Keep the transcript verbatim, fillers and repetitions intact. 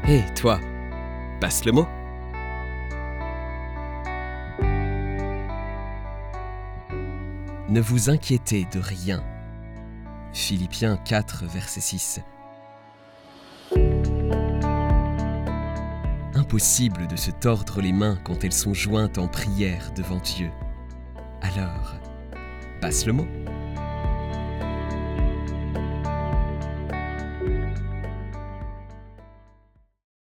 Hé, toi, passe le mot. Ne vous inquiétez de rien. Philippiens quatre, verset six. Impossible de se tordre les mains quand elles sont jointes en prière devant Dieu. Alors, passe le mot.